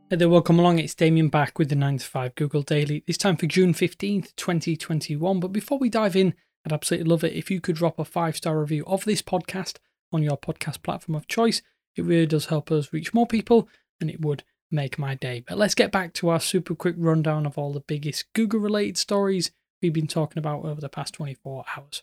Hey there, welcome along. It's Damien back with the 9 to 5 Google Daily, this time for June 15th, 2021. But before we dive in, I'd absolutely love it if you could drop a 5-star review of this podcast on your podcast platform of choice. It really does help us reach more people and it would make my day. But let's get back to our super quick rundown of all the biggest Google related stories we've been talking about over the past 24 hours.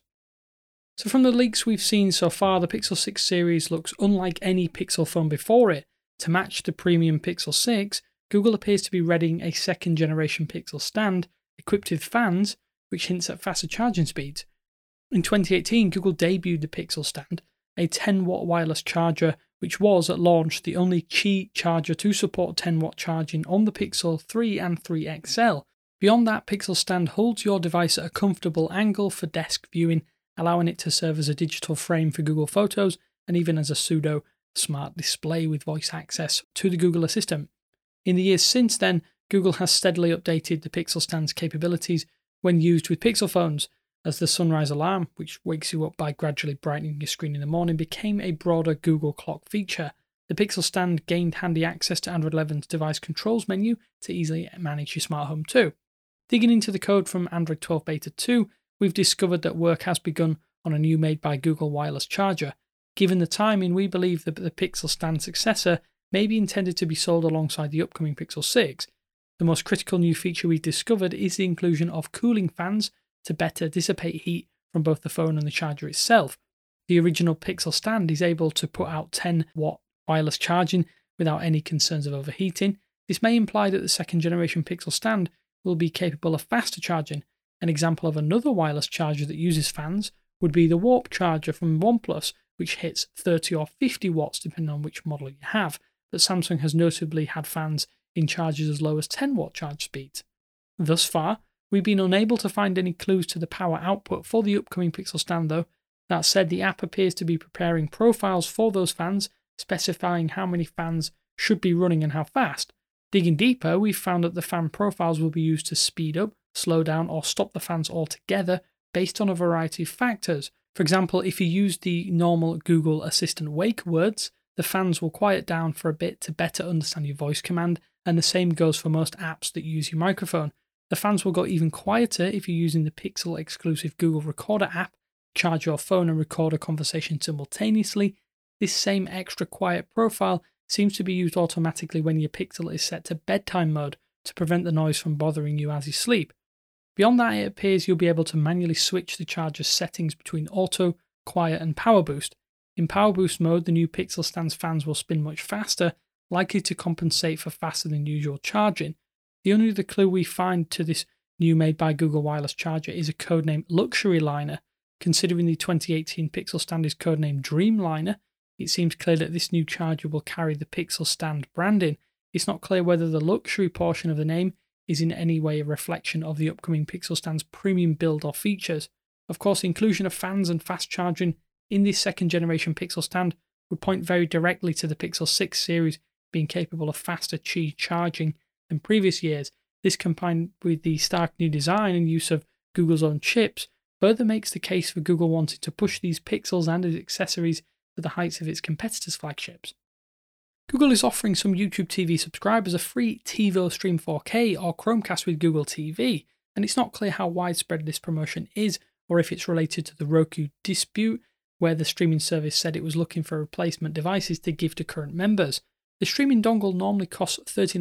So from the leaks we've seen so far, the Pixel 6 series looks unlike any Pixel phone before it. To match the premium Pixel 6, Google appears to be readying a second generation Pixel stand equipped with fans, which hints at faster charging speeds. In 2018, Google debuted the Pixel stand, a 10-watt wireless charger, which was at launch the only Qi charger to support 10-watt charging on the Pixel 3 and 3 XL. Beyond that, Pixel stand holds your device at a comfortable angle for desk viewing, allowing it to serve as a digital frame for Google Photos and even as a pseudo smart display with voice access to the Google Assistant. In the years since then, Google has steadily updated the Pixel stand's capabilities when used with Pixel phones, as the sunrise alarm, which wakes you up by gradually brightening your screen in the morning, became a broader Google clock feature. The Pixel stand gained handy access to Android 11's device controls menu to easily manage your smart home too. Digging into the code from Android 12 Beta 2, we've discovered that work has begun on a new made by Google wireless charger. Given the timing, we believe that the Pixel stand successor may be intended to be sold alongside the upcoming Pixel 6. The most critical new feature we've discovered is the inclusion of cooling fans to better dissipate heat from both the phone and the charger itself. The original Pixel stand is able to put out 10-watt wireless charging without any concerns of overheating. This may imply that the second generation Pixel stand will be capable of faster charging. An example of another wireless charger that uses fans would be the Warp charger from OnePlus, which hits 30 or 50 watts depending on which model you have, but Samsung has notably had fans in chargers as low as 10-watt charge speeds. Thus far, we've been unable to find any clues to the power output for the upcoming Pixel stand though. That said, the app appears to be preparing profiles for those fans, specifying how many fans should be running and how fast. Digging deeper, we've found that the fan profiles will be used to speed up, slow down, or stop the fans altogether based on a variety of factors. For example, if you use the normal Google Assistant wake words, the fans will quiet down for a bit to better understand your voice command, and the same goes for most apps that use your microphone. The fans will go even quieter if you're using the Pixel exclusive Google Recorder app, charge your phone and record a conversation simultaneously. This same extra quiet profile seems to be used automatically when your Pixel is set to bedtime mode to prevent the noise from bothering you as you sleep. Beyond that, it appears you'll be able to manually switch the charger's settings between auto, quiet and power boost. In power boost mode, the new Pixel stand's fans will spin much faster, likely to compensate for faster than usual charging. The only other clue we find to this new made by Google wireless charger is a codename Luxury Liner. Considering the 2018 Pixel stand is codenamed Dreamliner, it seems clear that this new charger will carry the Pixel stand branding. It's not clear whether the luxury portion of the name is in any way a reflection of the upcoming Pixel stand's premium build or features. Of course, the inclusion of fans and fast charging in this second generation Pixel stand would point very directly to the Pixel 6 series being capable of faster Qi charging than previous years. This, combined with the stark new design and use of Google's own chips, further makes the case for Google wanting to push these Pixels and its accessories to the heights of its competitors' flagships. Google is offering some YouTube TV subscribers a free TiVo Stream 4K or Chromecast with Google TV, and it's not clear how widespread this promotion is or if it's related to the Roku dispute, where the streaming service said it was looking for replacement devices to give to current members. The streaming dongle normally costs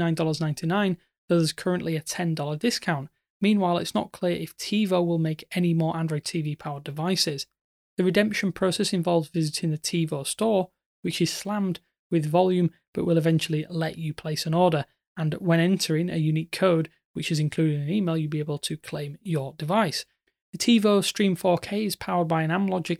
$39.99, though there's currently a $10 discount. Meanwhile, it's not clear if TiVo will make any more Android TV-powered devices. The redemption process involves visiting the TiVo store, which is slammed with volume but will eventually let you place an order, and when entering a unique code, which is included in an email, you'll be able to claim your device. The TiVo Stream 4K is powered by an Amlogic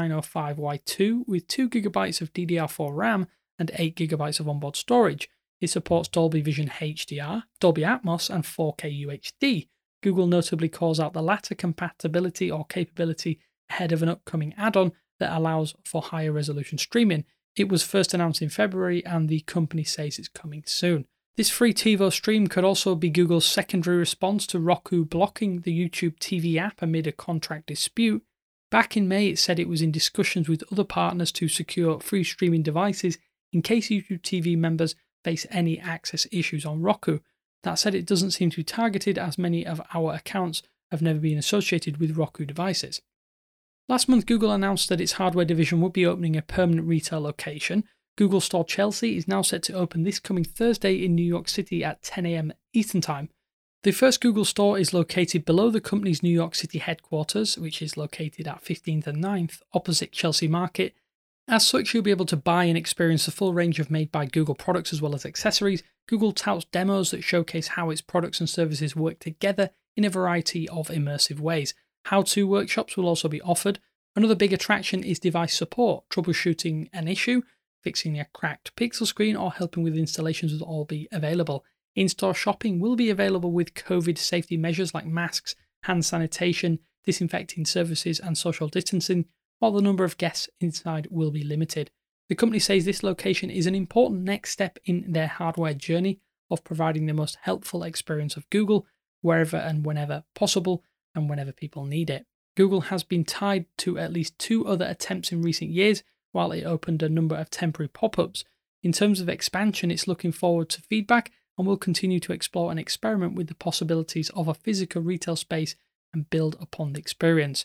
S905Y2 with 2GB of DDR4 RAM and 8GB of onboard storage. It supports Dolby Vision HDR, Dolby Atmos, and 4K UHD. Google notably calls out the latter compatibility or capability ahead of an upcoming add-on that allows for higher resolution streaming. It was first announced in February, and the company says it's coming soon. This free TiVo stream could also be Google's secondary response to Roku blocking the YouTube TV app amid a contract dispute. Back in May, it said it was in discussions with other partners to secure free streaming devices in case YouTube TV members face any access issues on Roku. That said, it doesn't seem to be targeted, as many of our accounts have never been associated with Roku devices. Last month, Google announced that its hardware division would be opening a permanent retail location. Google Store Chelsea is now set to open this coming Thursday in New York City at 10 a.m. Eastern Time. The first Google Store is located below the company's New York City headquarters, which is located at 15th and 9th, opposite Chelsea Market. As such, you'll be able to buy and experience the full range of made by Google products as well as accessories. Google touts demos that showcase how its products and services work together in a variety of immersive ways. How-to workshops will also be offered. Another big attraction is device support. Troubleshooting an issue, fixing a cracked Pixel screen, or helping with installations will all be available. In-store shopping will be available with COVID safety measures like masks, hand sanitation, disinfecting services, and social distancing, while the number of guests inside will be limited. The company says this location is an important next step in their hardware journey of providing the most helpful experience of Google wherever and whenever possible and whenever people need it. Google has been tied to at least 2 other attempts in recent years, while it opened a number of temporary pop-ups. In terms of expansion, it's looking forward to feedback and will continue to explore and experiment with the possibilities of a physical retail space and build upon the experience.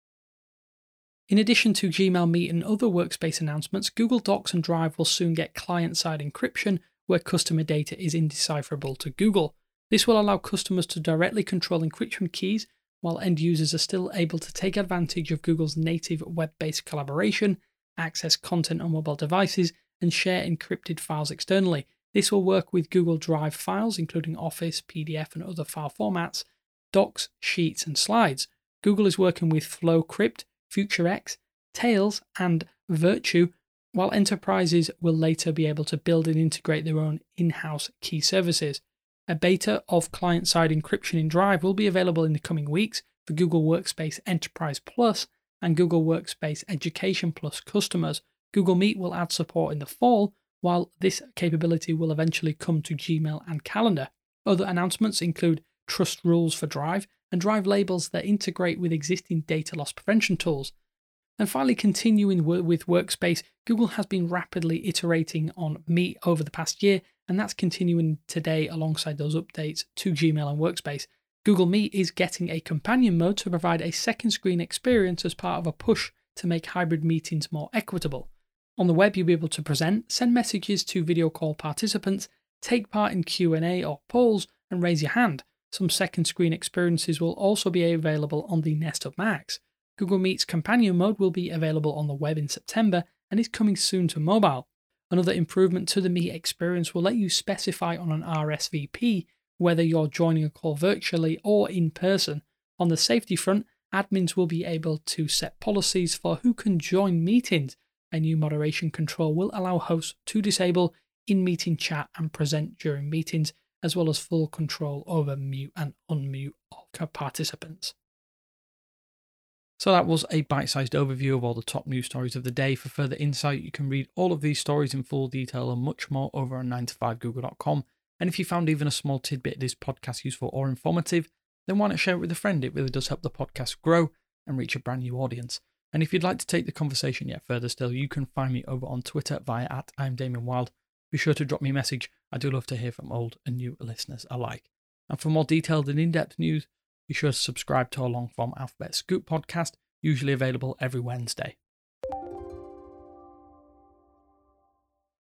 In addition to Gmail, Meet, and other workspace announcements, Google Docs and Drive will soon get client-side encryption, where customer data is indecipherable to Google. This will allow customers to directly control encryption keys, while end users are still able to take advantage of Google's native web-based collaboration, access content on mobile devices, and share encrypted files externally. This will work with Google Drive files, including Office, PDF, and other file formats, Docs, Sheets, and Slides. Google is working with FlowCrypt, FutureX, Tails, and Virtue, while enterprises will later be able to build and integrate their own in-house key services. A beta of client-side encryption in Drive will be available in the coming weeks for Google Workspace Enterprise Plus and Google Workspace Education Plus customers. Google Meet will add support in the fall, while this capability will eventually come to Gmail and Calendar. Other announcements include trust rules for Drive and Drive labels that integrate with existing data loss prevention tools. And finally, continuing with Workspace, Google has been rapidly iterating on Meet over the past year, and that's continuing today alongside those updates to Gmail and Workspace. Google Meet is getting a companion mode to provide a second screen experience as part of a push to make hybrid meetings more equitable. On the web, you'll be able to present, send messages to video call participants, take part in Q&A or polls, and raise your hand. Some second screen experiences will also be available on the Nest Hub Max. Google Meet's companion mode will be available on the web in September and is coming soon to mobile. Another improvement to the Meet experience will let you specify on an RSVP whether you're joining a call virtually or in person. On the safety front, admins will be able to set policies for who can join meetings. A new moderation control will allow hosts to disable in-meeting chat and present during meetings, as well as full control over mute and unmute of participants. So that was a bite-sized overview of all the top news stories of the day. For further insight, you can read all of these stories in full detail and much more over on 9to5google.com. And if you found even a small tidbit of this podcast useful or informative, then why not share it with a friend? It really does help the podcast grow and reach a brand new audience. And if you'd like to take the conversation yet further still, you can find me over on Twitter via @I'mDamianWild. Be sure to drop me a message. I do love to hear from old and new listeners alike. And for more detailed and in-depth news, be sure to subscribe to our long-form Alphabet Scoop podcast, usually available every Wednesday.